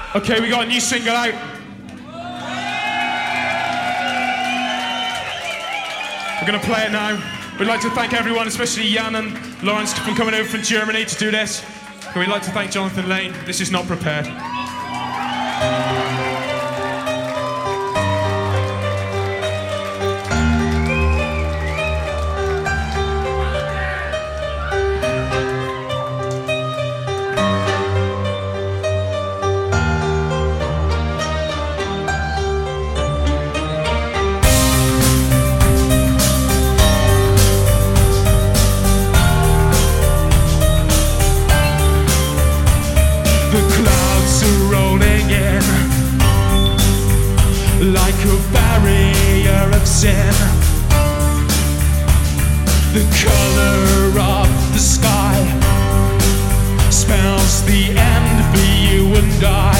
Okay, we got a new single out. We're gonna play it now. We'd like to thank everyone, especially Jan and Lawrence, for coming over from Germany to do this. We'd like to thank Jonathan Lane. This is Not Prepared. Like a barrier of sin, the color of the sky spells the end for you and I,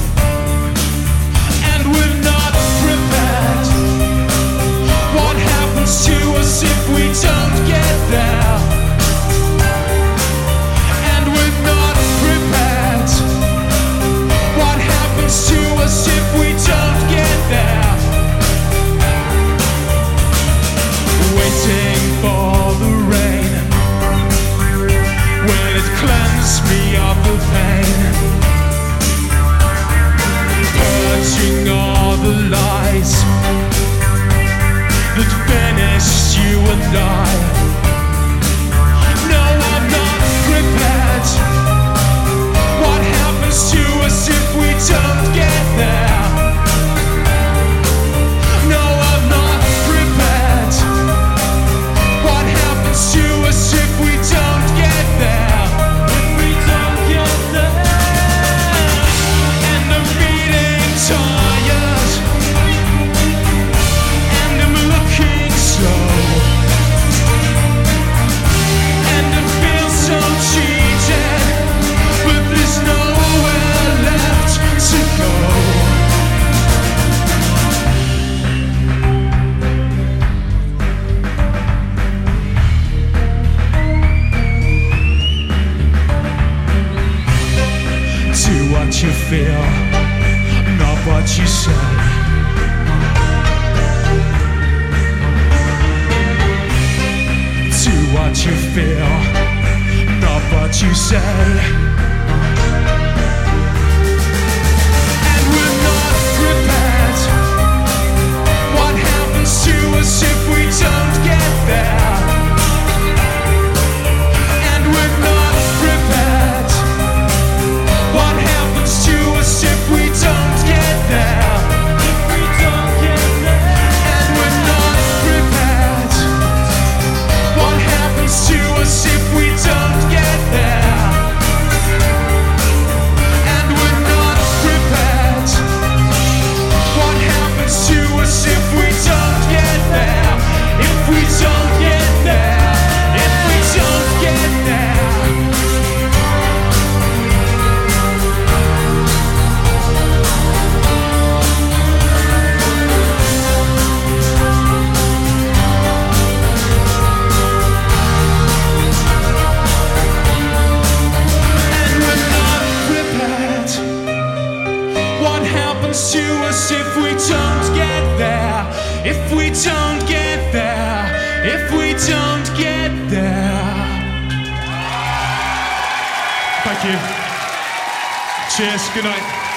and we're not prepared. What happens to us if we don't get there? And we're not prepared. What happens to us if we don't get there? Waiting for the rain, will it cleanse me of the pain? Purging all the lies that finished you and I. No, I'm not prepared. What happens to us if we don't get there? No, I'm not prepared. What happens to us if we don't get there? If we don't get there. And I'm feeling tired, and I'm looking slow, and I feel so cheated, but there's nowhere left to go. Do what you feel, not what you say. Do what you feel, not what you say. And we're not prepared. What happens to us if we don't get there? And we're not prepared. What happens to us if we don't get there? If we don't get there. And we're not prepared. What happens to us if we don't get there? And we're not prepared. What happens to us if we don't get there? If we don't get there. If we don't get there. And we're not prepared. What happens to us if we don't get there? If we don't get there. If we don't get there. Thank you. Cheers. Good night.